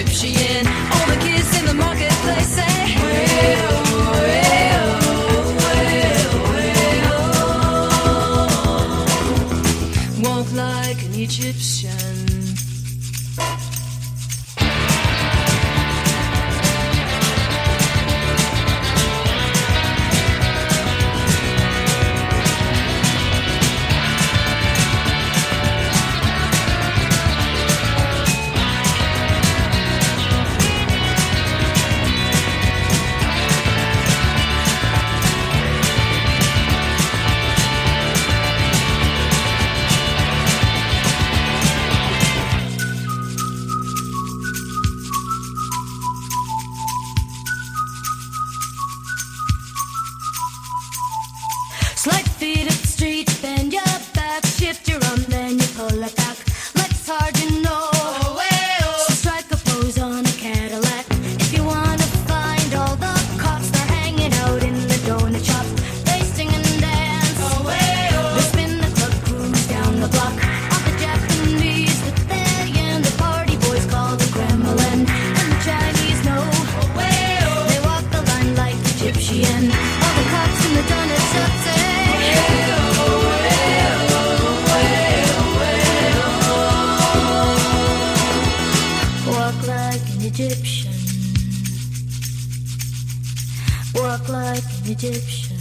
Egyptian. All the kids in the marketplace say, way-oh, way-oh, way-oh, way-oh. Walk like an Egyptian. Slight feet up the street, bend your back, shift your arm, then you pull it back. Let's hard, you know. So strike a pose on a Cadillac. If you wanna find all the cops, they're hanging out in the donut shop. They sing and dance. They spin the club, cruise down the block. All the Japanese that they and the party boys call the Kremlin. And the Chinese know. They walk the line like Egyptian. All the cops in the donut shop say, Egyptian. Walk like an Egyptian.